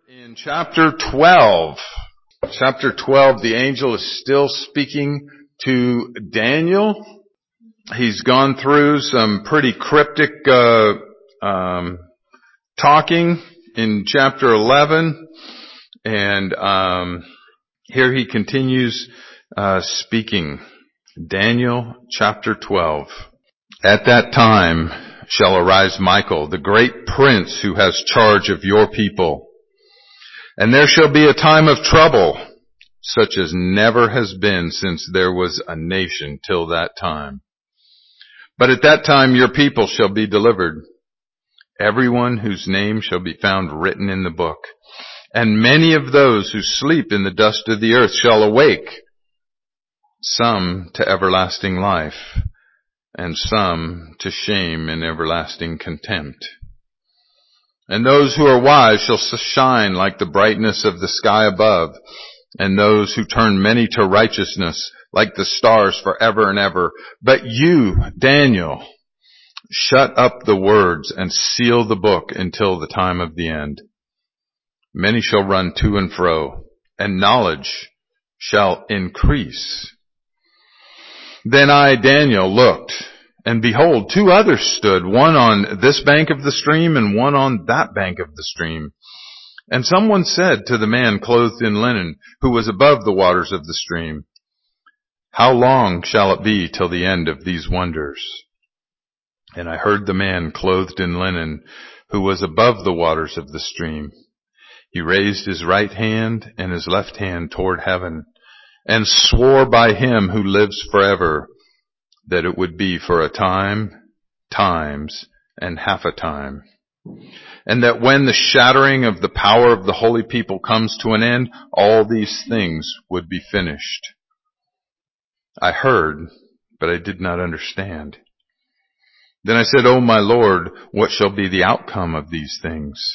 In chapter 12, the angel is still speaking to Daniel. He's gone through some pretty cryptic talking in chapter 11, and here he continues speaking. Daniel chapter 12. At that time shall arise Michael, the great prince who has charge of your people. And there shall be a time of trouble, such as never has been since there was a nation till that time. But at that time your people shall be delivered, everyone whose name shall be found written in the book. And many of those who sleep in the dust of the earth shall awake, some to everlasting life, and some to shame and everlasting contempt. And those who are wise shall shine like the brightness of the sky above, and those who turn many to righteousness like the stars forever and ever. But you, Daniel, shut up the words and seal the book until the time of the end. Many shall run to and fro, and knowledge shall increase. Then I, Daniel, looked, and behold, two others stood, one on this bank of the stream and one on that bank of the stream. And someone said to the man clothed in linen, who was above the waters of the stream, how long shall it be till the end of these wonders? And I heard the man clothed in linen, who was above the waters of the stream. He raised his right hand and his left hand toward heaven, and swore by him who lives forever, that it would be for a time, times, and half a time. And that when the shattering of the power of the holy people comes to an end, all these things would be finished. I heard, but I did not understand. Then I said, O my Lord, what shall be the outcome of these things?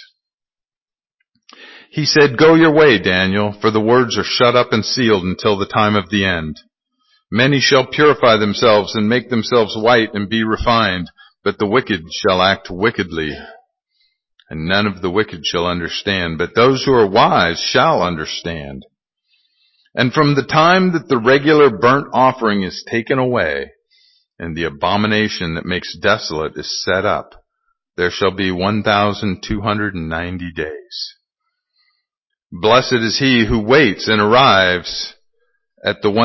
He said, go your way, Daniel, for the words are shut up and sealed until the time of the end. Many shall purify themselves and make themselves white and be refined, but the wicked shall act wickedly. And none of the wicked shall understand, but those who are wise shall understand. And from the time that the regular burnt offering is taken away, and the abomination that makes desolate is set up, there shall be 1,290 days. Blessed is he who waits and arrives at the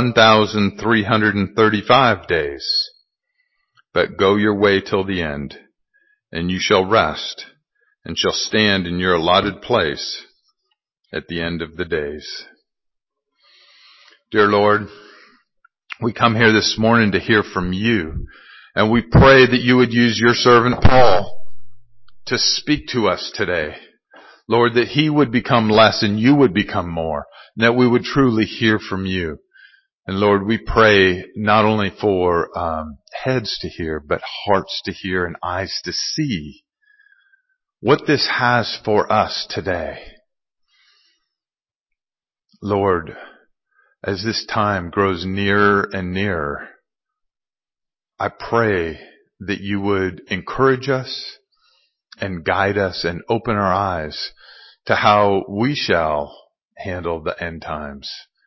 1,335 days. But go your way till the end, and you shall rest, and shall stand in your allotted place at the end of the days. Dear Lord, we come here this morning to hear from you, and we pray that you would use your servant Paul to speak to us today. Lord, that he would become less and you would become more, and that we would truly hear from you. And Lord, we pray not only for heads to hear, but hearts to hear and eyes to see what this has for us today. Lord, as this time grows nearer and nearer, I pray that you would encourage us and guide us and open our eyes to how we shall handle the end times,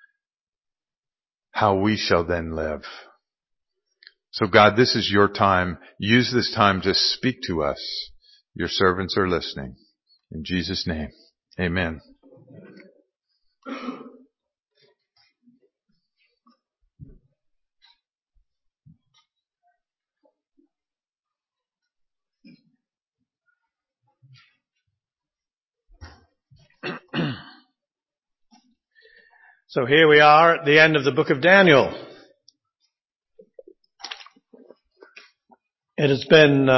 how we shall then live. So God, this is your time. Use this time to speak to us. Your servants are listening. In Jesus' name, amen. So here we are at the end of the book of Daniel. It has been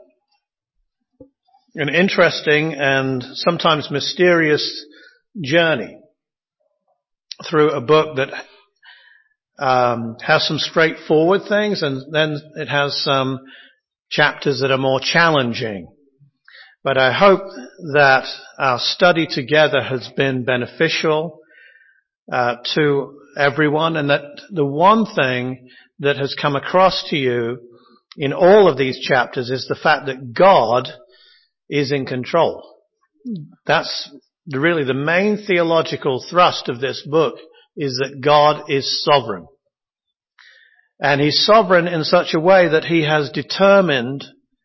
an interesting and sometimes mysterious journey through a book that has some straightforward things, and then it has some chapters that are more challenging. But I hope that our study together has been beneficial to everyone, and that the one thing that has come across to you in all of these chapters is the fact that God is in control. That's really the main theological thrust of this book is that God is sovereign. And He's sovereign in such a way that He has determined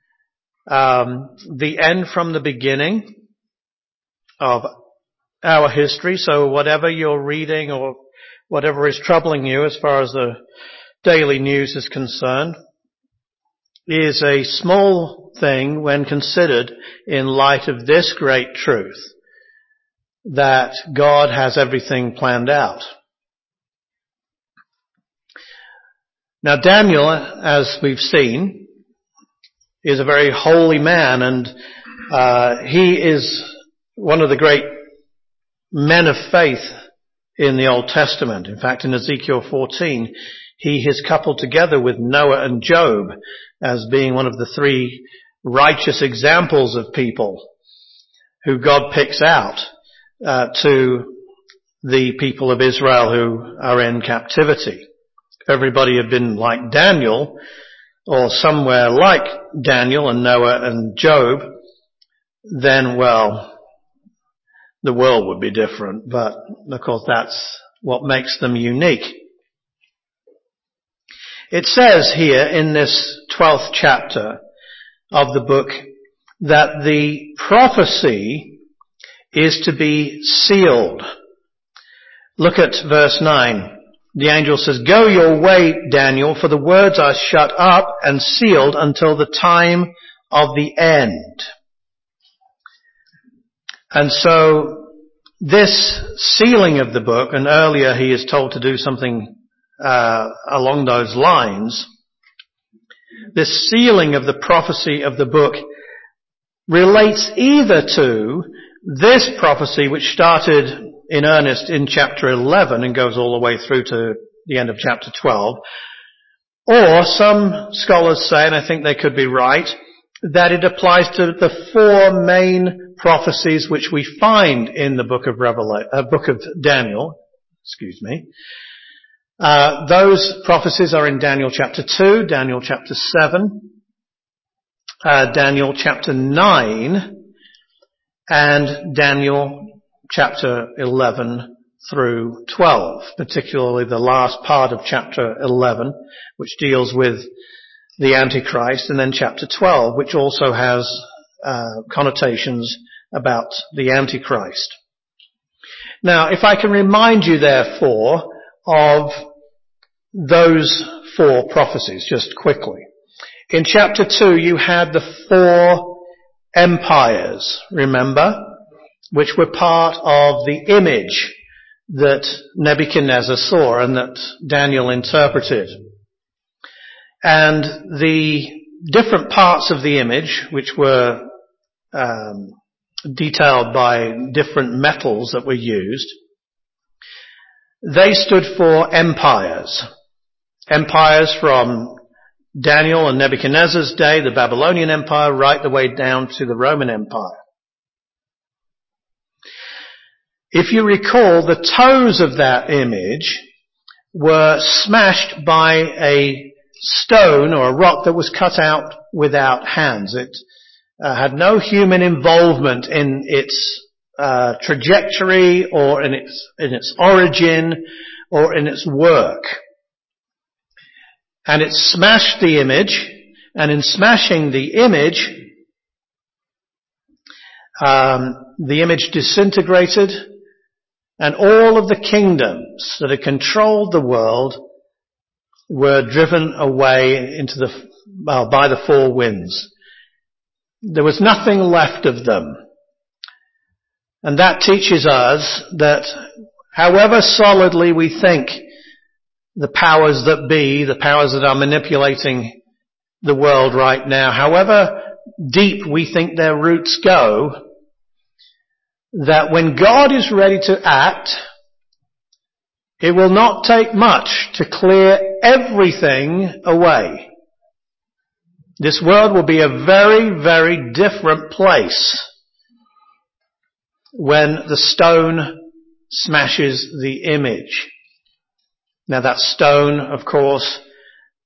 the end from the beginning of our history. So whatever you're reading or whatever is troubling you as far as the daily news is concerned is a small thing when considered in light of this great truth that God has everything planned out. Now Daniel, as we've seen, is a very holy man, and he is one of the great men of faith in the Old Testament. In fact, in Ezekiel 14, he is coupled together with Noah and Job as being one of the three righteous examples of people who God picks out to the people of Israel who are in captivity. If everybody had been like Daniel, or somewhere like Daniel and Noah and Job, then, well, the world would be different. But, of course, that's what makes them unique. It says here in this 12th chapter of the book that the prophecy is to be sealed. Look at verse 9. The angel says, "Go your way, Daniel, for the words are shut up and sealed until the time of the end." And so this sealing of the book, and earlier he is told to do something along those lines, this sealing of the prophecy of the book relates either to this prophecy which started in earnest in chapter 11 and goes all the way through to the end of chapter 12, or some scholars say, and I think they could be right, that it applies to the four main prophecies which we find in the book of Daniel. Those prophecies are in Daniel chapter 2, Daniel chapter 7, Daniel chapter 9, and Daniel chapter 11 through 12, particularly the last part of chapter 11, which deals with the Antichrist, and then chapter 12, which also has connotations about the Antichrist. Now, if I can remind you, therefore, of those four prophecies, just quickly. In chapter 2, you had the four empires, remember, which were part of the image that Nebuchadnezzar saw and that Daniel interpreted. And the different parts of the image, which were detailed by different metals that were used, they stood for empires. Empires from Daniel and Nebuchadnezzar's day, the Babylonian Empire, right the way down to the Roman Empire. If you recall, the toes of that image were smashed by a stone or a rock that was cut out without hands. It had no human involvement in its trajectory or in its origin or in its work. And it smashed the image, and in smashing the image disintegrated, and all of the kingdoms that had controlled the world were driven away by the four winds. There was nothing left of them. And that teaches us that however solidly we think the powers that be, the powers that are manipulating the world right now, however deep we think their roots go, that when God is ready to act, it will not take much to clear everything away. This world will be a very, very different place when the stone smashes the image. Now that stone, of course,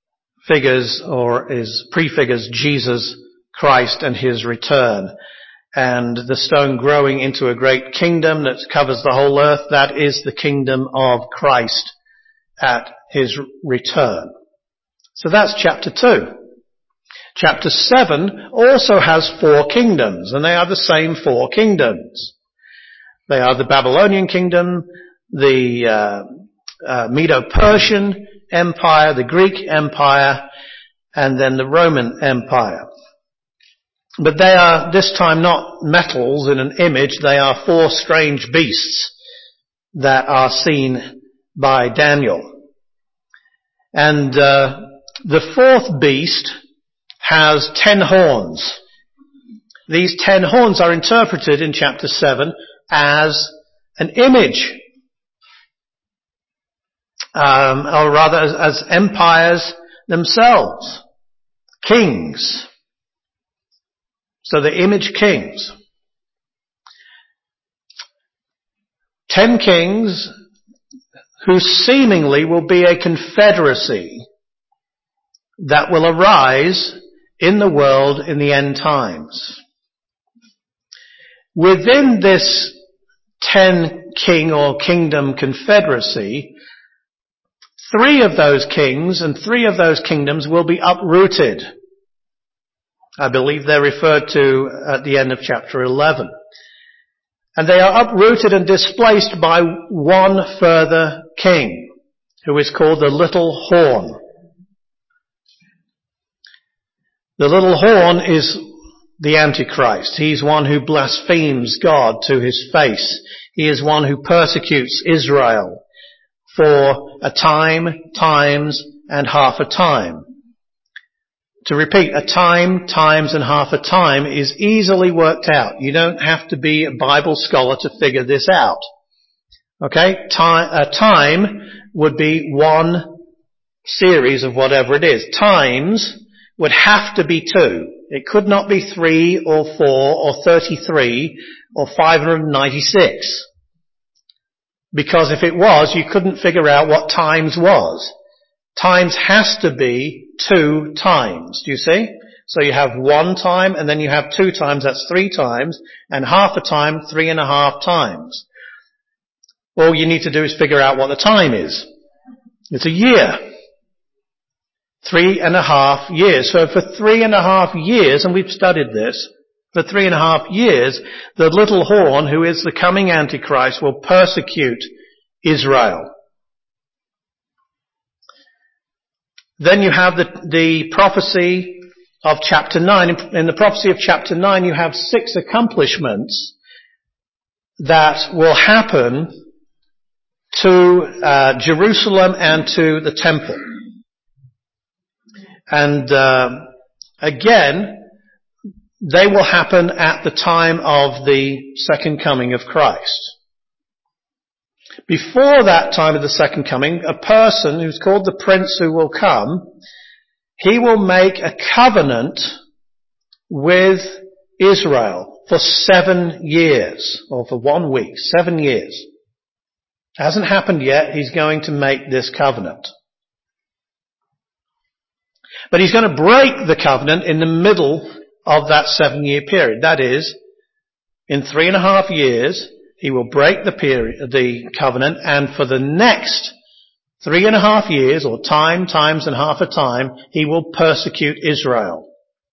prefigures Jesus Christ and His return. and the stone growing into a great kingdom that covers the whole earth. That is the kingdom of Christ at his return. So that's chapter 2. Chapter 7 also has 4 kingdoms, and they are the same 4 kingdoms. They are the Babylonian kingdom, the Medo-Persian Empire, the Greek Empire, and then the Roman Empire. But they are this time not metals in an image, they are 4 strange beasts that are seen by Daniel. And the 4th beast has 10 horns. These 10 horns are interpreted in chapter 7 as an image, or rather as empires themselves, kings. So the image kings. 10 kings who seemingly will be a confederacy that will arise in the world in the end times. Within this 10 king or kingdom confederacy, 3 of those kings and 3 of those kingdoms will be uprooted. I believe they're referred to at the end of chapter 11. And they are uprooted and displaced by one further king, who is called the little horn. The little horn is the Antichrist. He's one who blasphemes God to his face. He is one who persecutes Israel for a time, times, and half a time. To repeat, a time, times, and half a time is easily worked out. You don't have to be a Bible scholar to figure this out. Okay? A time would be one series of whatever it is. Times would have to be 2. It could not be 3 or 4 or 33 or 596. Because if it was, you couldn't figure out what times was. Times has to be 2 times. Do you see? So you have 1 time and then you have 2 times, that's 3 times, and half a time, 3.5 times. All you need to do is figure out what the time is. It's a year. 3.5 years. So for 3.5 years, and we've studied this, for 3.5 years, the little horn, who is the coming Antichrist, will persecute Israel. Then you have the prophecy of chapter 9. In the prophecy of chapter 9, you have 6 accomplishments that will happen to Jerusalem and to the temple. And again, they will happen at the time of the second coming of Christ. Before that time of the second coming, a person who's called the Prince who will come, he will make a covenant with Israel for 7 years, or for 1 week, 7 years. It hasn't happened yet. He's going to make this covenant. But he's going to break the covenant in the middle of that 7-year period. That is, in 3.5 years, he will break the covenant, and for the next 3.5 years, or time, times, and half a time, he will persecute Israel.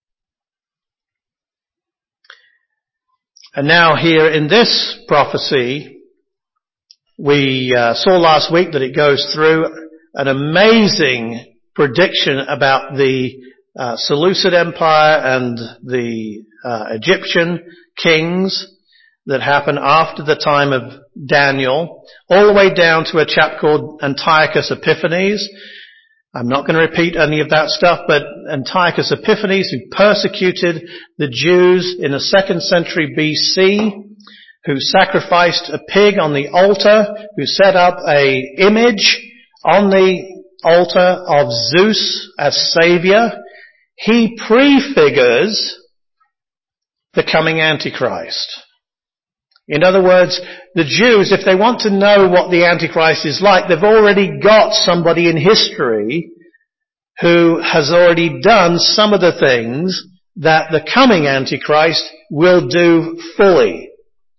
And now here in this prophecy, we saw last week that it goes through an amazing prediction about the Seleucid Empire and the Egyptian kings that happened after the time of Daniel, all the way down to a chap called Antiochus Epiphanes. I'm not going to repeat any of that stuff, but Antiochus Epiphanes, who persecuted the Jews in the 2nd century BC, who sacrificed a pig on the altar, who set up a image on the altar of Zeus as Savior, he prefigures the coming Antichrist. In other words, the Jews, if they want to know what the Antichrist is like, they've already got somebody in history who has already done some of the things that the coming Antichrist will do fully.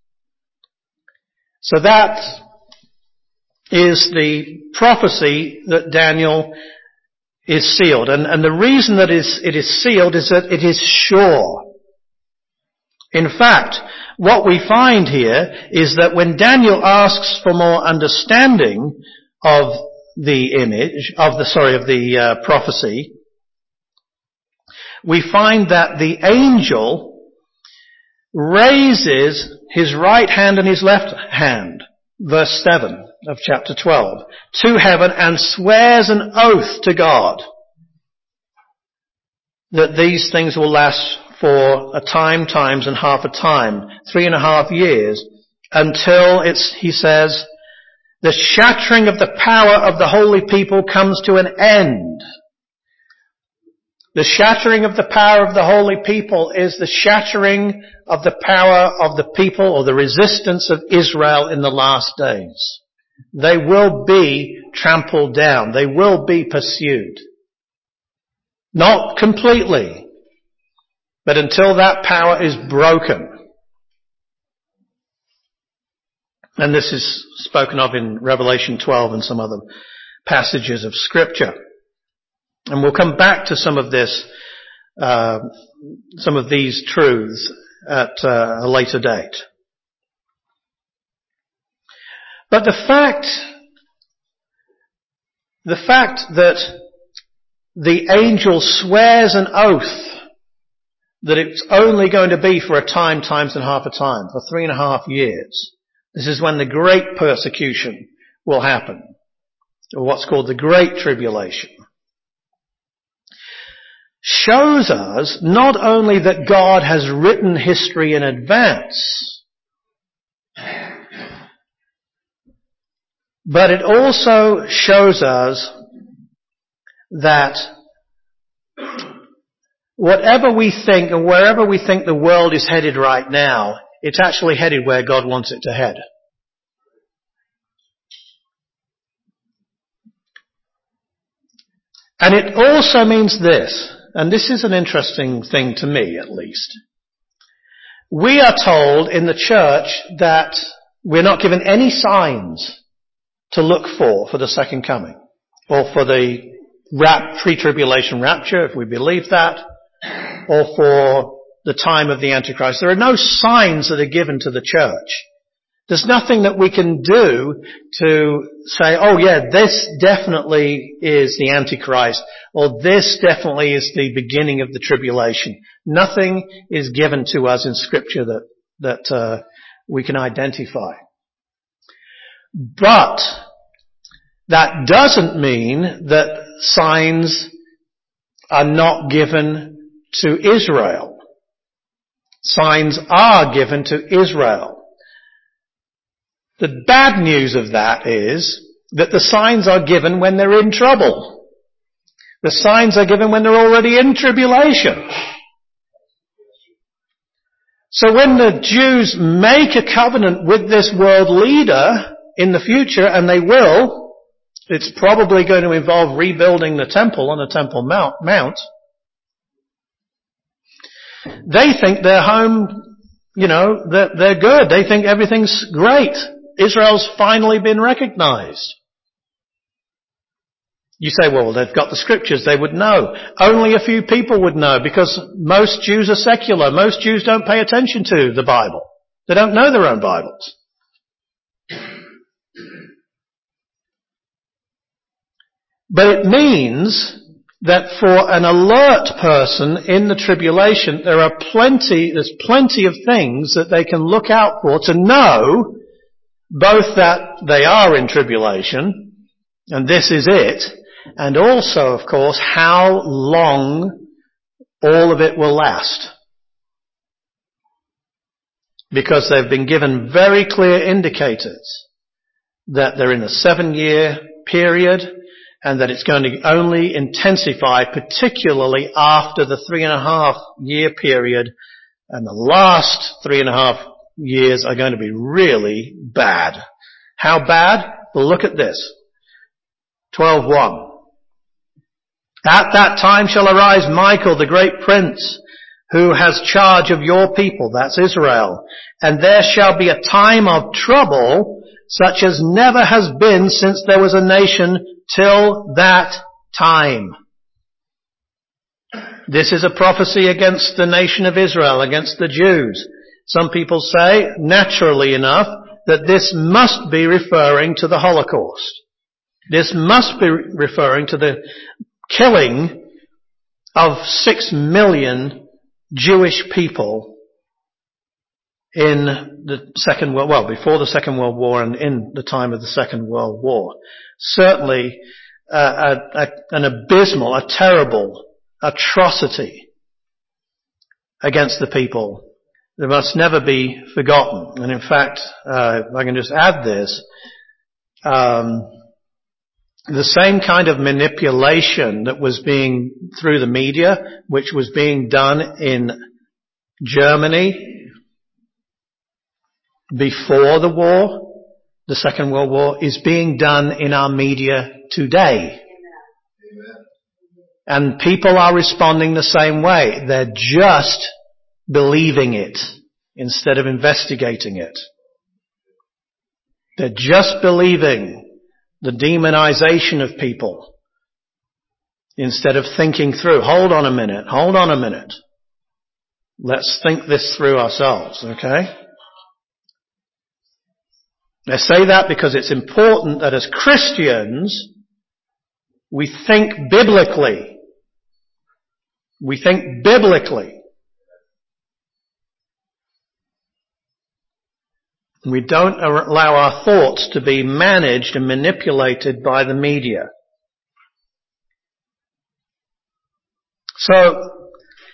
So that is the prophecy that Daniel is sealed. And the reason that it is sealed is that it is sure. In fact, what we find here is that when Daniel asks for more understanding of the image, of the prophecy, we find that the angel raises his right hand and his left hand, verse 7 of chapter 12, to heaven and swears an oath to God that these things will last for a time, times and half a time, 3.5 years, until he says, the shattering of the power of the holy people comes to an end. The shattering of the power of the holy people is the shattering of the power of the people or the resistance of Israel in the last days. They will be trampled down. They will be pursued. Not completely, but until that power is broken. And this is spoken of in Revelation 12 and some other passages of Scripture. And we'll come back to some of this, some of these truths at a later date. But the fact that the angel swears an oath that it's only going to be for a time, times and half a time, for 3.5 years. This is when the great persecution will happen, or what's called the Great Tribulation. Shows us not only that God has written history in advance, but it also shows us that whatever we think and wherever we think the world is headed right now, it's actually headed where God wants it to head. And it also means this, and this is an interesting thing to me at least. We are told in the church that we're not given any signs to look for the second coming, or for the pre-tribulation rapture, if we believe that, or for the time of the Antichrist. There are no signs that are given to the church. There's nothing that we can do to say, oh yeah, this definitely is the Antichrist, or this definitely is the beginning of the tribulation. Nothing is given to us in Scripture that we can identify. But that doesn't mean that signs are not given to Israel. Signs are given to Israel. The bad news of that is that the signs are given when they're in trouble. The signs are given when they're already in tribulation. So when the Jews make a covenant with this world leader in the future, and they will, it's probably going to involve rebuilding the temple on the Temple Mount. They think they're home, they're good. They think everything's great. Israel's finally been recognized. You say, well, they've got the Scriptures, they would know. Only a few people would know, because most Jews are secular. Most Jews don't pay attention to the Bible. They don't know their own Bibles. But it means that for an alert person in the tribulation, there's plenty of things that they can look out for to know both that they are in tribulation, and this is it, and also, of course, how long all of it will last. Because they've been given very clear indicators that they're in a 7-year period, and that it's going to only intensify, particularly after the 3.5-year period, and the last 3.5 years are going to be really bad. How bad? Well, look at this. 12:1. At that time shall arise Michael, the great prince, who has charge of your people, that's Israel. And there shall be a time of trouble such as never has been since there was a nation till that time. This is a prophecy against the nation of Israel, against the Jews. Some people say, naturally enough, that this must be referring to the Holocaust. This must be referring to the killing of 6 million Jewish people in the Second World War, before the Second World War and in the time of the Second World War. Certainly an abysmal, a terrible atrocity against the people that must never be forgotten. And in fact, if I can just add this, the same kind of manipulation that was being, through the media, which was being done in Germany before the war, the Second World War, is being done in our media today. And people are responding the same way. They're just believing it instead of investigating it. They're just believing the demonization of people instead of thinking through. Hold on a minute. Let's think this through ourselves, okay? I say that because it's important that as Christians, we think biblically. We think biblically. We don't allow our thoughts to be managed and manipulated by the media. So,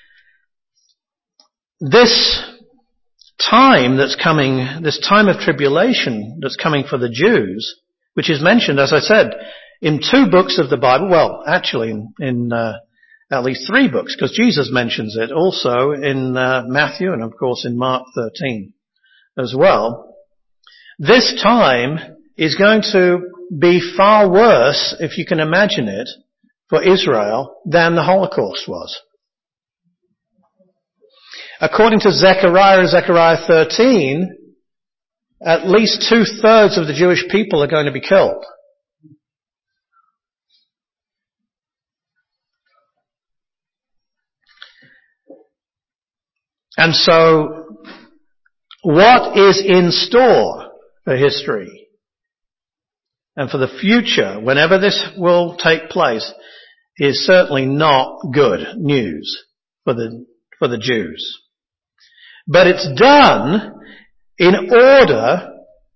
this time that's coming, this time of tribulation that's coming for the Jews, which is mentioned, as I said, in 2 books of the Bible, well, actually in at least 3 books, because Jesus mentions it also in Matthew and of course in Mark 13 as well. This time is going to be far worse, if you can imagine it, for Israel than the Holocaust was. According to Zechariah 13, at least 2/3 of the Jewish people are going to be killed. And so, what is in store for history and for the future, whenever this will take place, is certainly not good news for the Jews. But it's done in order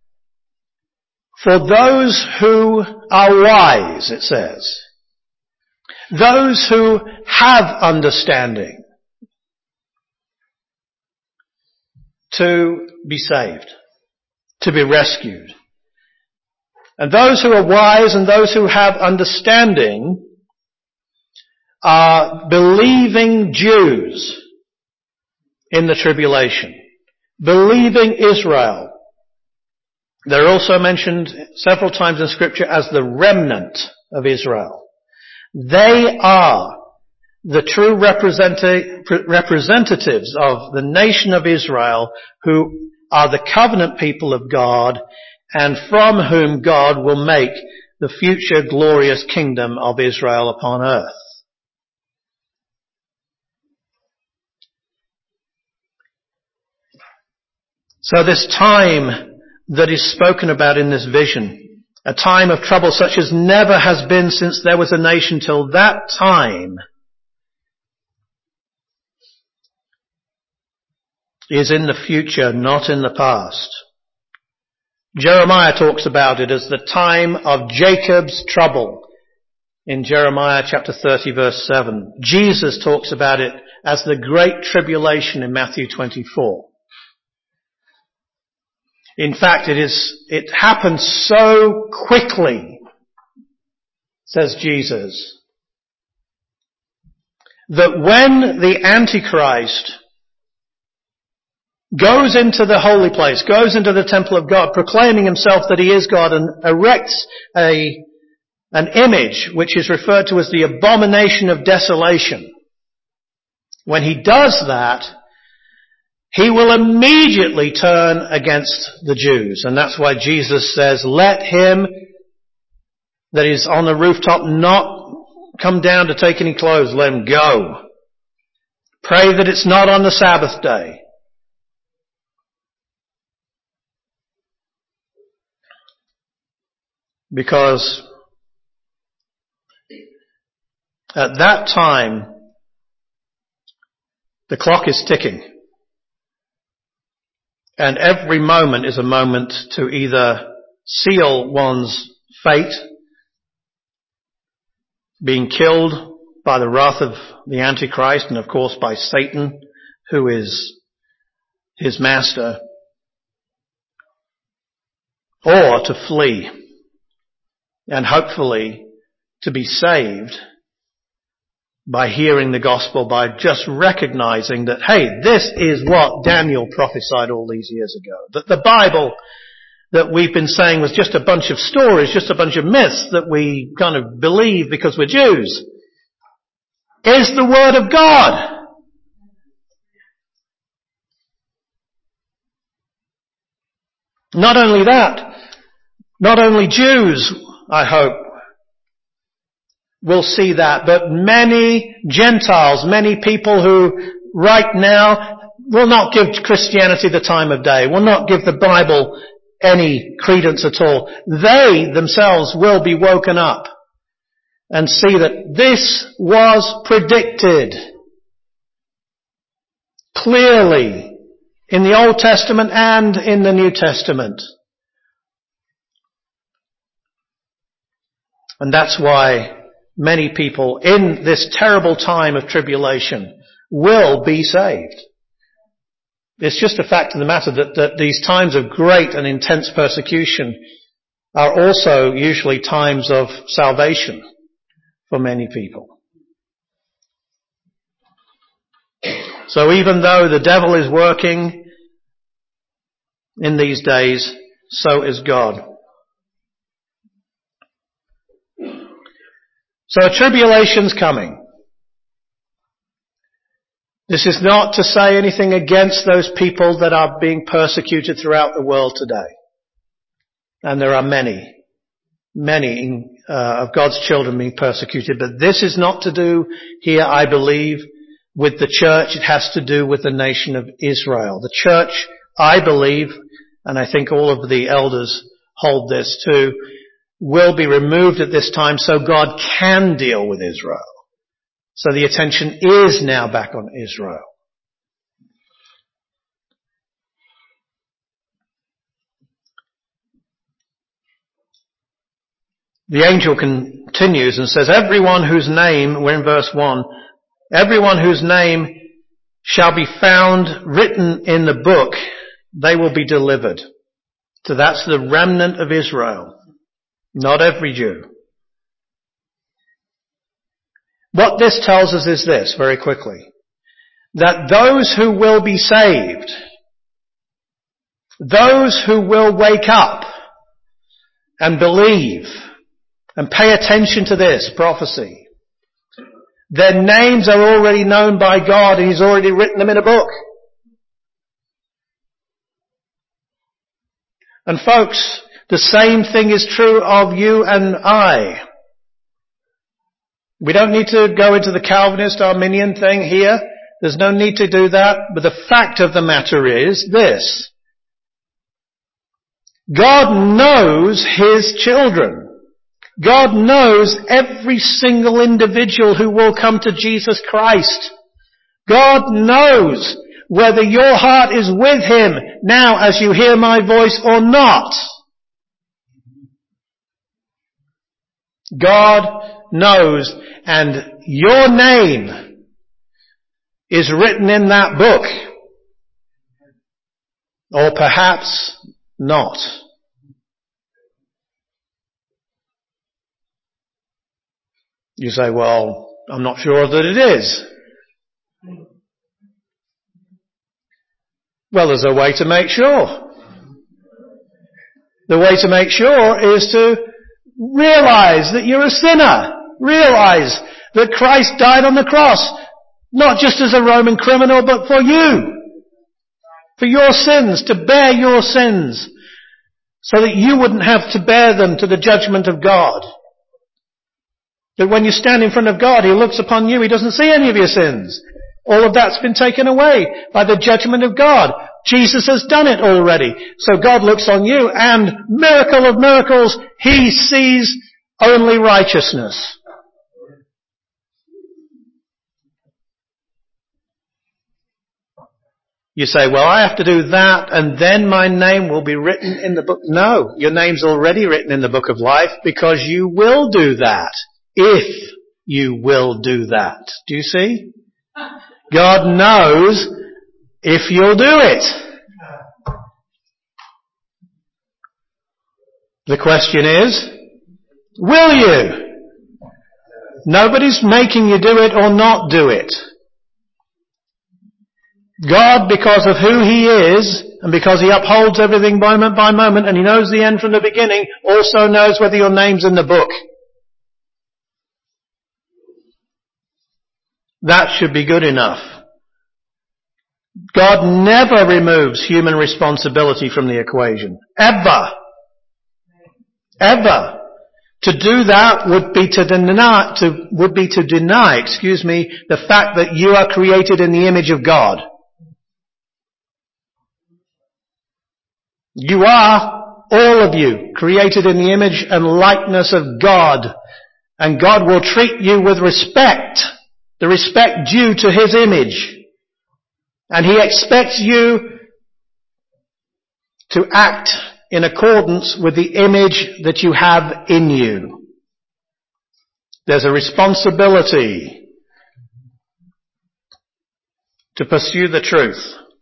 for those who are wise, it says. Those who have understanding to be saved, to be rescued. And those who are wise and those who have understanding are believing Jews in the tribulation, believing Israel. They're also mentioned several times in Scripture as the remnant of Israel. They are the true representatives of the nation of Israel, who are the covenant people of God, and from whom God will make the future glorious kingdom of Israel upon earth. So this time that is spoken about in this vision, a time of trouble such as never has been since there was a nation till that time, is in the future, not in the past. Jeremiah talks about it as the time of Jacob's trouble in Jeremiah chapter 30 verse 7. Jesus talks about it as the great tribulation in Matthew 24. In fact, it happens so quickly, says Jesus, that when the Antichrist goes into the holy place, goes into the temple of God, proclaiming himself that he is God, and erects an image which is referred to as the abomination of desolation, when he does that, he will immediately turn against the Jews. And that's why Jesus says, let him that is on the rooftop not come down to take any clothes. Let him go. Pray that it's not on the Sabbath day. Because at that time, the clock is ticking. And every moment is a moment to either seal one's fate, being killed by the wrath of the Antichrist and of course by Satan, who is his master, or to flee and hopefully to be saved by hearing the gospel, by just recognizing that, hey, this is what Daniel prophesied all these years ago. That the Bible that we've been saying was just a bunch of stories, just a bunch of myths that we kind of believe because we're Jews, is the Word of God. Not only that, not only Jews, I hope, will see that, but many Gentiles, many people who right now will not give Christianity the time of day, will not give the Bible any credence at all. They themselves will be woken up and see that this was predicted clearly in the Old Testament and in the New Testament. And that's why many people in this terrible time of tribulation will be saved. It's just a fact of the matter that these times of great and intense persecution are also usually times of salvation for many people. So even though the devil is working in these days, so is God. So a tribulation's coming. This is not to say anything against those people that are being persecuted throughout the world today. And there are many of God's children being persecuted. But this is not to do here, I believe, with the church. It has to do with the nation of Israel. The church, I believe, and I think all of the elders hold this too, will be removed at this time so God can deal with Israel. So the attention is now back on Israel. The angel continues and says, everyone whose name, we're in verse 1, everyone whose name shall be found written in the book, they will be delivered. So that's the remnant of Israel. Not every Jew. What this tells us is this, very quickly, that those who will be saved, those who will wake up and believe and pay attention to this prophecy, their names are already known by God and He's already written them in a book. And folks, the same thing is true of you and I. We don't need to go into the Calvinist Arminian thing here. There's no need to do that. But the fact of the matter is this. God knows His children. God knows every single individual who will come to Jesus Christ. God knows whether your heart is with Him now as you hear my voice or not. God knows, and your name is written in that book. Or perhaps not. You say, well, I'm not sure that it is. Well, there's a way to make sure. The way to make sure is to realize that you're a sinner. Realize that Christ died on the cross. Not just as a Roman criminal, but for you. For your sins, to bear your sins. So that you wouldn't have to bear them to the judgment of God. That when you stand in front of God, He looks upon you, He doesn't see any of your sins. All of that's been taken away by the judgment of God. Jesus has done it already. So God looks on you and, miracle of miracles, He sees only righteousness. You say, well, I have to do that and then my name will be written in the book. No, your name's already written in the book of life because you will do that. If you will do that. Do you see? God knows if you'll do it. The question is, will you? Nobody's making you do it or not do it. God, because of who He is, and because He upholds everything moment by moment, and He knows the end from the beginning, also knows whether your name's in the book. That should be good enough. God never removes human responsibility from the equation. Ever. Ever. To do that would be to deny the fact that you are created in the image of God. You are, all of you, created in the image and likeness of God. And God will treat you with respect, the respect due to His image. And He expects you to act in accordance with the image that you have in you. There's a responsibility to pursue the truth.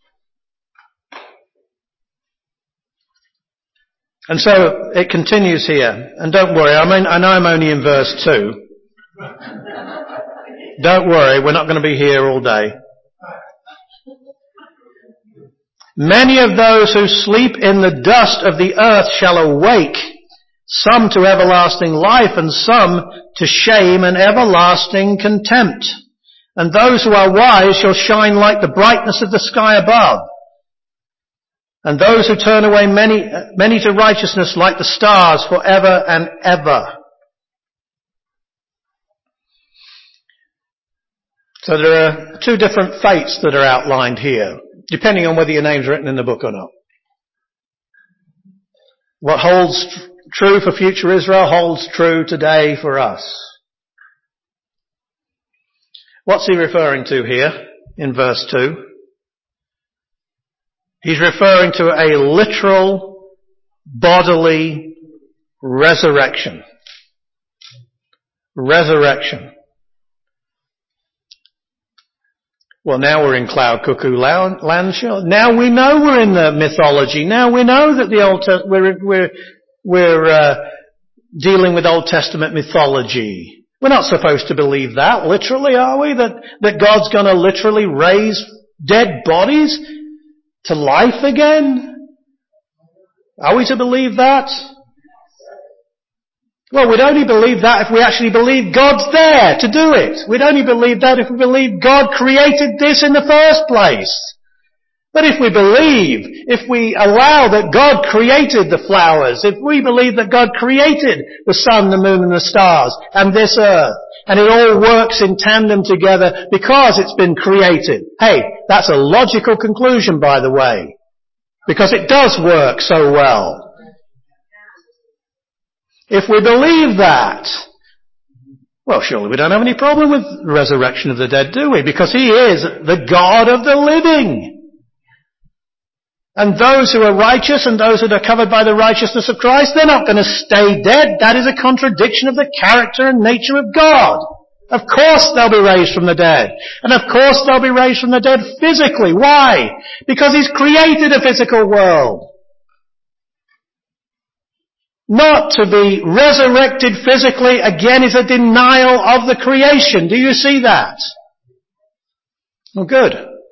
And so it continues here. And don't worry, I know I'm only in verse 2. Don't worry, we're not going to be here all day. Many of those who sleep in the dust of the earth shall awake, some to everlasting life and some to shame and everlasting contempt. And those who are wise shall shine like the brightness of the sky above. And those who turn away many to righteousness like the stars forever and ever. So there are two different fates that are outlined here, depending on whether your name's written in the book or not. What holds true for future Israel holds true today for us. What's he referring to here in verse 2? He's referring to a literal bodily resurrection. Resurrection. Well, now we're in cloud cuckoo land. Now we know we're in the mythology. Now we know that we're dealing with Old Testament mythology. We're not supposed to believe that literally, are we? That God's going to literally raise dead bodies to life again? Are we to believe that? Well, we'd only believe that if we actually believe God's there to do it. We'd only believe that if we believe God created this in the first place. But if we allow that God created the flowers, if we believe that God created the sun, the moon and the stars and this earth, and it all works in tandem together because it's been created. Hey, that's a logical conclusion, by the way, because it does work so well. If we believe that, well, surely we don't have any problem with the resurrection of the dead, do we? Because He is the God of the living. And those who are righteous and those that are covered by the righteousness of Christ, they're not going to stay dead. That is a contradiction of the character and nature of God. Of course they'll be raised from the dead. And of course they'll be raised from the dead physically. Why? Because He's created a physical world. Not to be resurrected physically again is a denial of the creation. Do you see that? Well, good.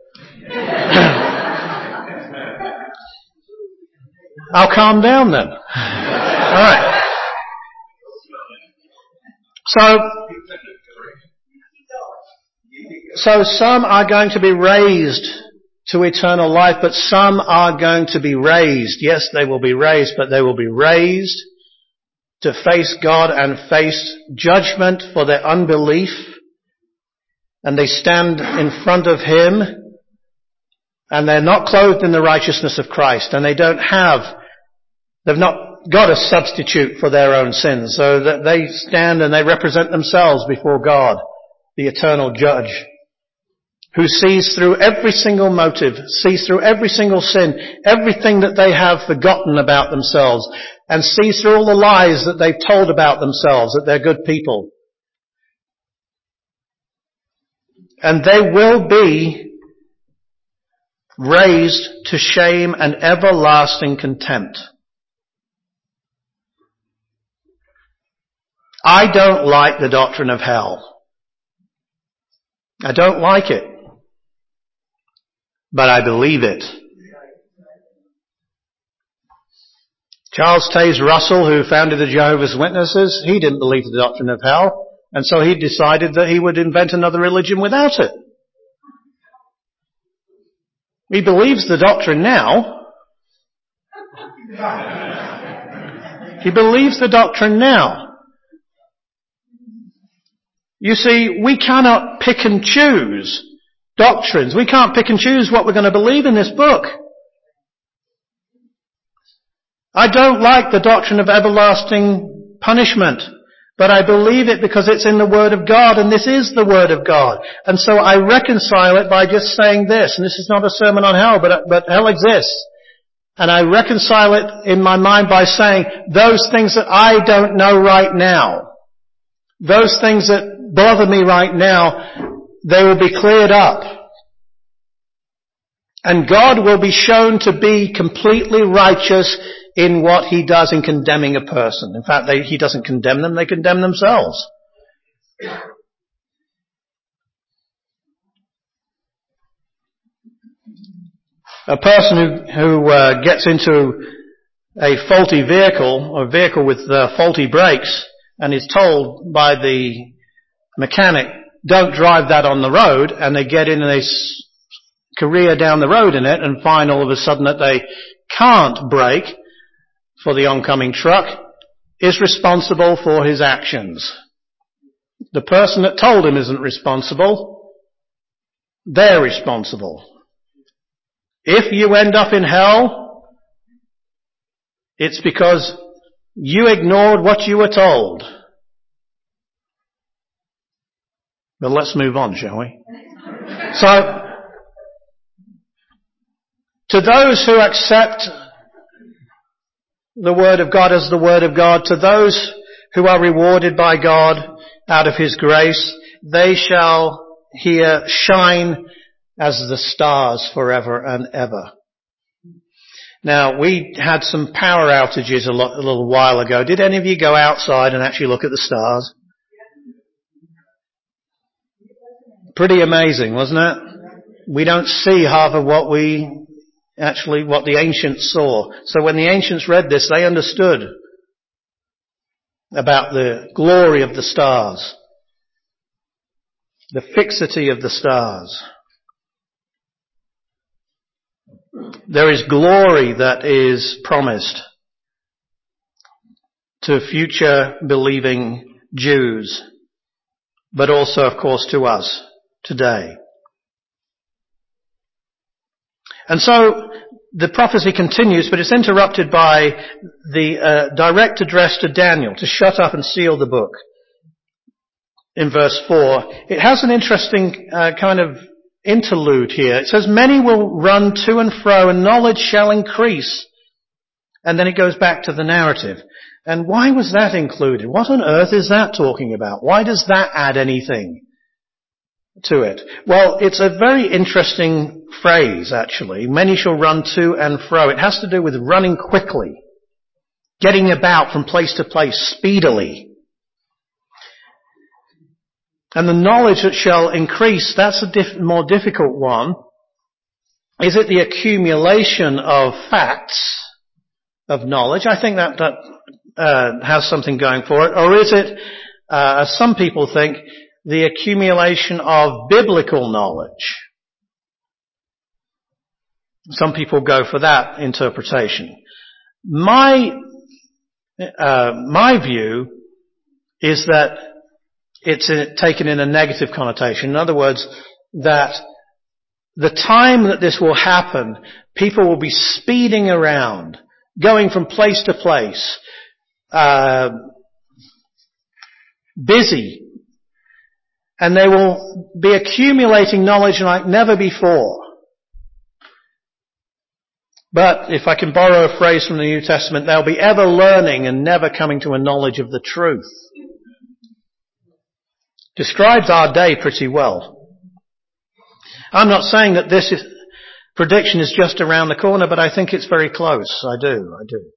I'll calm down then. Alright. So, So some are going to be raised to eternal life, but some are going to be raised. Yes, they will be raised, but they will be raised to face God and face judgment for their unbelief. And they stand in front of Him, and they're not clothed in the righteousness of Christ, and they've not got a substitute for their own sins, so that they stand and they represent themselves before God, the eternal judge, who sees through every single motive, sees through every single sin, everything that they have forgotten about themselves, and sees through all the lies that they've told about themselves, that they're good people. And they will be raised to shame and everlasting contempt. I don't like the doctrine of hell. I don't like it. But I believe it. Charles Taze Russell, who founded the Jehovah's Witnesses, he didn't believe the doctrine of hell, and so he decided that he would invent another religion without it. He believes the doctrine now. He believes the doctrine now. You see, we cannot pick and choose doctrines. We can't pick and choose what we're going to believe in this book. I don't like the doctrine of everlasting punishment, but I believe it because it's in the Word of God, and this is the Word of God. And so I reconcile it by just saying this, and this is not a sermon on hell, but hell exists. And I reconcile it in my mind by saying those things that I don't know right now, those things that bother me right now, they will be cleared up. And God will be shown to be completely righteous in what He does in condemning a person. In fact, He doesn't condemn them, they condemn themselves. A person who gets into a faulty vehicle, or a vehicle with faulty brakes, and is told by the mechanic, don't drive that on the road, and they get in and they career down the road in it and find all of a sudden that they can't brake for the oncoming truck, is responsible for his actions. The person that told him isn't responsible. They're responsible. If you end up in hell, it's because you ignored what you were told. But let's move on, shall we? So, to those who accept the Word of God as the Word of God, to those who are rewarded by God out of His grace, they shall here shine as the stars forever and ever. Now, we had some power outages a little while ago. Did any of you go outside and actually look at the stars? Pretty amazing, wasn't it? We don't see half of what the ancients saw. So when the ancients read this, they understood about the glory of the stars, the fixity of the stars. There is glory that is promised to future believing Jews, but also, of course, to us today. And so the prophecy continues, but it's interrupted by the direct address to Daniel to shut up and seal the book. In verse 4, it has an interesting kind of interlude here. It says, many will run to and fro and knowledge shall increase. And then it goes back to the narrative. And why was that included? What on earth is that talking about? Why does that add anything to it? Well, it's a very interesting phrase, actually. Many shall run to and fro. It has to do with running quickly, getting about from place to place speedily. And the knowledge that shall increase, that's a more difficult one. Is it the accumulation of facts of knowledge? I think that has something going for it. Or is it, as some people think, the accumulation of biblical knowledge. Some people go for that interpretation. My view is that it's taken in a negative connotation. In other words, that the time that this will happen, people will be speeding around, going from place to place, busy, and they will be accumulating knowledge like never before. But if I can borrow a phrase from the New Testament, they'll be ever learning and never coming to a knowledge of the truth. Describes our day pretty well. I'm not saying that this prediction is just around the corner, but I think it's very close. I do.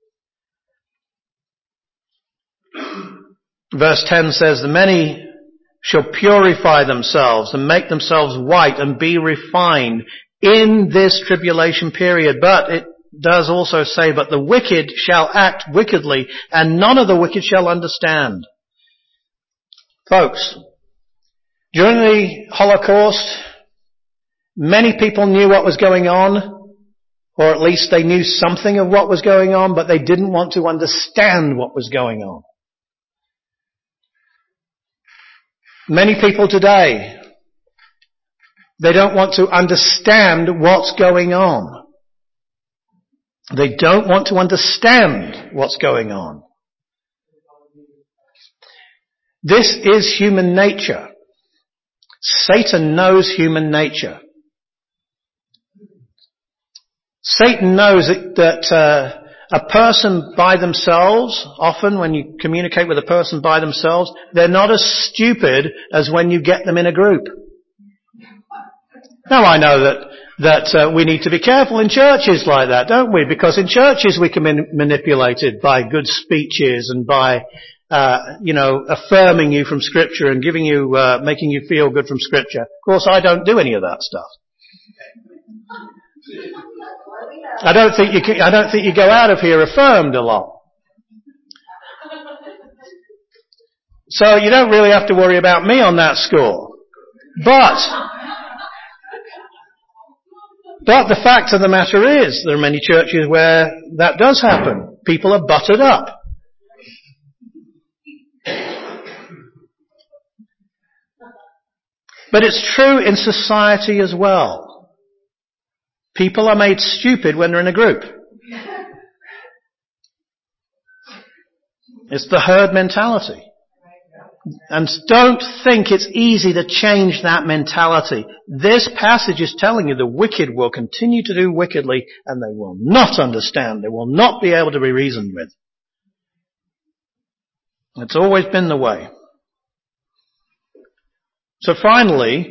Verse 10 says, the many shall purify themselves and make themselves white and be refined in this tribulation period. But it does also say, but the wicked shall act wickedly, and none of the wicked shall understand. Folks, during the Holocaust, many people knew what was going on, or at least they knew something of what was going on, but they didn't want to understand what was going on. Many people today, they don't want to understand what's going on. They don't want to understand what's going on. This is human nature. Satan knows human nature. Satan knows that a person by themselves, often when you communicate with a person by themselves, they're not as stupid as when you get them in a group. Now I know that we need to be careful in churches like that, don't we? Because in churches we can be manipulated by good speeches and by, affirming you from Scripture and giving you, making you feel good from Scripture. Of course, I don't do any of that stuff. I don't think you go out of here affirmed a lot. So you don't really have to worry about me on that score. But the fact of the matter is, there are many churches where that does happen. People are buttered up. But it's true in society as well. People are made stupid when they're in a group. It's the herd mentality. And don't think it's easy to change that mentality. This passage is telling you the wicked will continue to do wickedly and they will not understand. They will not be able to be reasoned with. It's always been the way. So finally,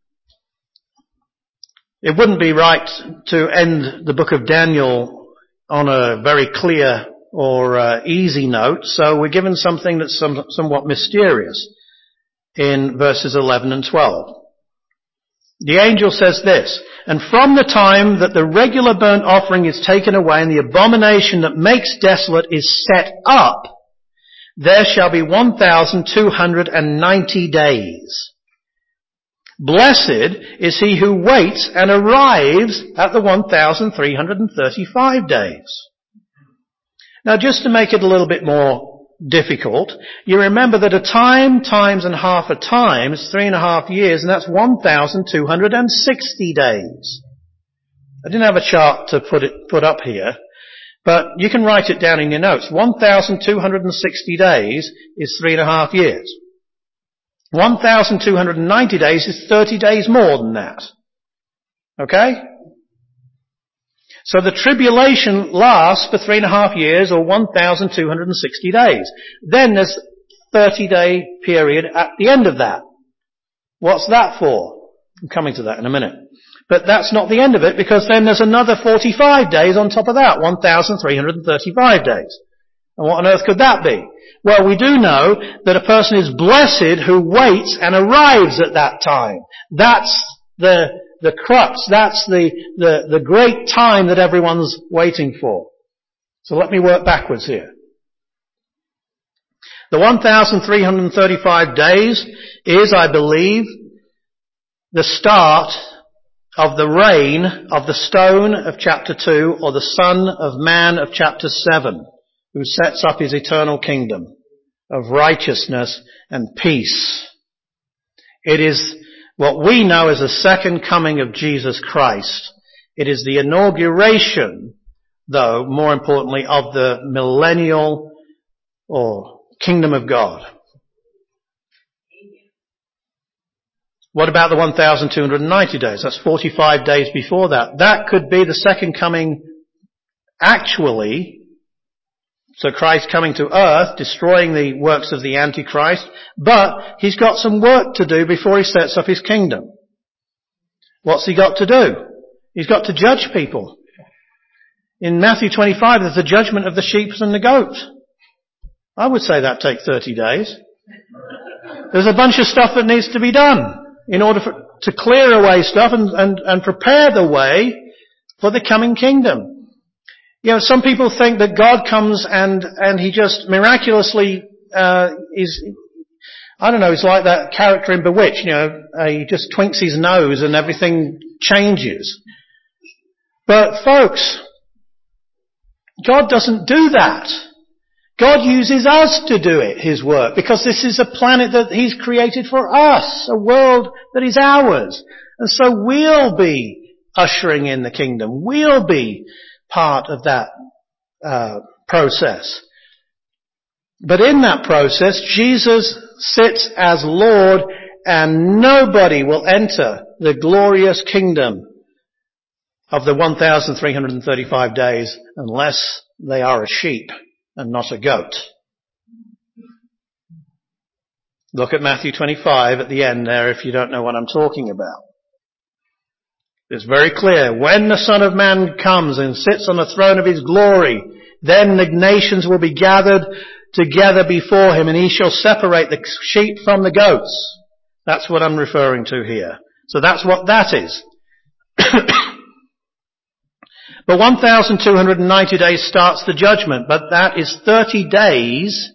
it wouldn't be right to end the book of Daniel on a very clear or easy note, so we're given something that's somewhat mysterious in verses 11 and 12. The angel says this, and from the time that the regular burnt offering is taken away and the abomination that makes desolate is set up, there shall be 1,290 days. Blessed is he who waits and arrives at the 1,335 days. Now, just to make it a little bit more difficult, you remember that a time times and half a time is 3.5 years, and that's 1,260 days. I didn't have a chart to put up here, but you can write it down in your notes. 1,260 days is 3.5 years. 1,290 days is 30 days more than that. Okay? So the tribulation lasts for 3.5 years or 1,260 days. Then there's a 30-day period at the end of that. What's that for? I'm coming to that in a minute. But that's not the end of it, because then there's another 45 days on top of that, 1,335 days. And what on earth could that be? Well, we do know that a person is blessed who waits and arrives at that time. That's the crux. That's the great time that everyone's waiting for. So let me work backwards here. The 1,335 days is, I believe, the start of the reign of the stone of chapter 2 or the Son of Man of chapter 7, who sets up his eternal kingdom of righteousness and peace. It is what we know as the second coming of Jesus Christ. It is the inauguration, though, more importantly, of the millennial or kingdom of God. What about the 1,290 days? That's 45 days before that. That could be the second coming actually. So Christ coming to earth, destroying the works of the Antichrist, but he's got some work to do before he sets up his kingdom. What's he got to do? He's got to judge people. In Matthew 25, there's the judgment of the sheep and the goat. I would say that takes 30 days. There's a bunch of stuff that needs to be done in order to clear away stuff and prepare the way for the coming kingdom. You know, some people think that God comes and he just miraculously is, I don't know, it's like that character in Bewitched, you know, he just twinks his nose and everything changes. But folks, God doesn't do that. God uses us to do it, his work, because this is a planet that he's created for us, a world that is ours. And so we'll be ushering in the kingdom. We'll be part of that process. But in that process, Jesus sits as Lord, and nobody will enter the glorious kingdom of the 1,335 days unless they are a sheep and not a goat. Look at Matthew 25 at the end there if you don't know what I'm talking about. It's very clear. When the Son of Man comes and sits on the throne of his glory, then the nations will be gathered together before him, and he shall separate the sheep from the goats. That's what I'm referring to here. So that's what that is. But 1,290 days starts the judgment, but that is 30 days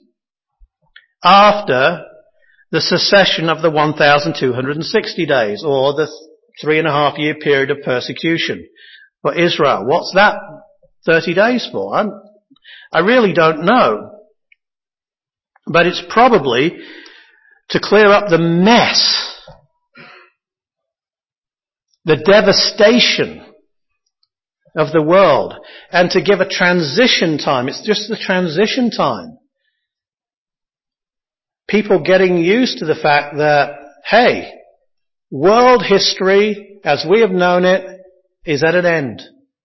after the cessation of the 1,260 days, or the 3.5 year period of persecution for Israel. What's that 30 days for? I really don't know. But it's probably to clear up the mess, the devastation of the world, and to give a transition time. It's just the transition time. People getting used to the fact that, hey, world history, as we have known it, is at an end.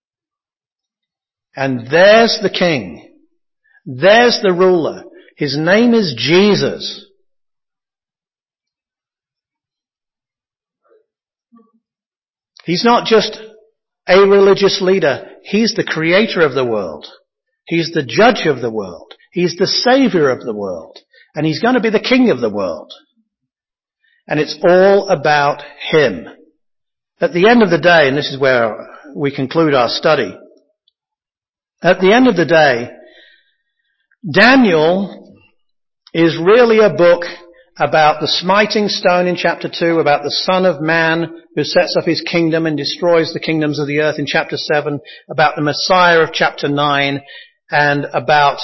And there's the king. There's the ruler. His name is Jesus. He's not just a religious leader. He's the creator of the world. He's the judge of the world. He's the savior of the world. And he's going to be the king of the world. And it's all about him. At the end of the day, and this is where we conclude our study, at the end of the day, Daniel is really a book about the smiting stone in chapter 2, about the Son of Man who sets up his kingdom and destroys the kingdoms of the earth in chapter 7, about the Messiah of chapter 9, and about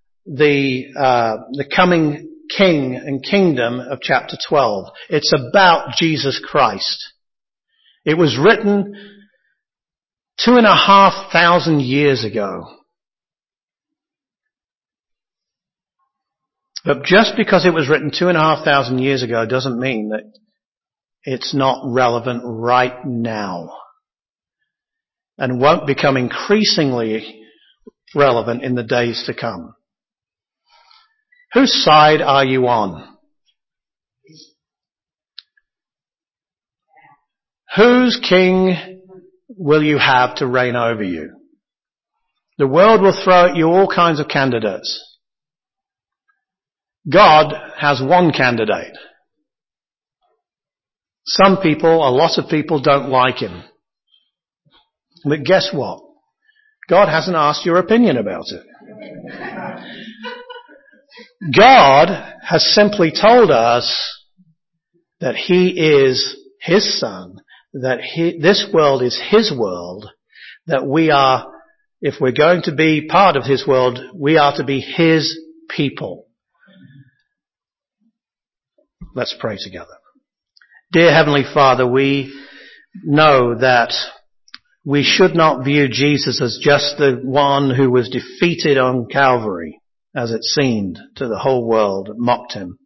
the coming king and kingdom of chapter 12. It's about Jesus Christ. It was written 2,500 years ago. But just because it was written 2,500 years ago doesn't mean that it's not relevant right now. And won't become increasingly relevant in the days to come. Whose side are you on? Whose king will you have to reign over you? The world will throw at you all kinds of candidates. God has one candidate. Some people, a lot of people don't like him. But guess what? God hasn't asked your opinion about it. God has simply told us that He is His Son, that this world is His world, that we are, if we're going to be part of His world, we are to be His people. Let's pray together. Dear Heavenly Father, we know that we should not view Jesus as just the one who was defeated on Calvary, as it seemed to the whole world that mocked Him,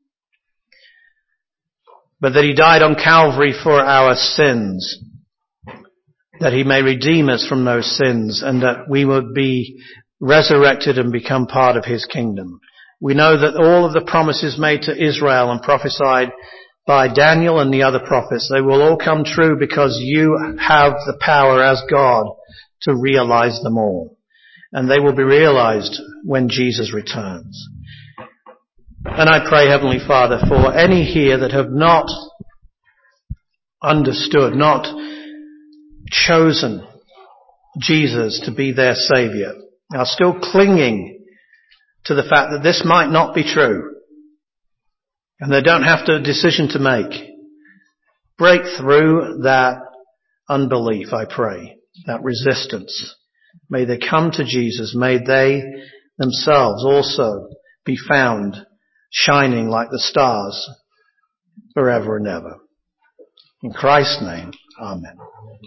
but that He died on Calvary for our sins, that He may redeem us from those sins, and that we would be resurrected and become part of His kingdom. We know that all of the promises made to Israel and prophesied by Daniel and the other prophets, they will all come true because You have the power as God to realize them all. And they will be realized when Jesus returns. And I pray, Heavenly Father, for any here that have not understood, not chosen Jesus to be their Saviour, are still clinging to the fact that this might not be true. And they don't have a decision to make. Break through that unbelief, I pray, that resistance. May they come to Jesus. May they themselves also be found shining like the stars forever and ever. In Christ's name, amen.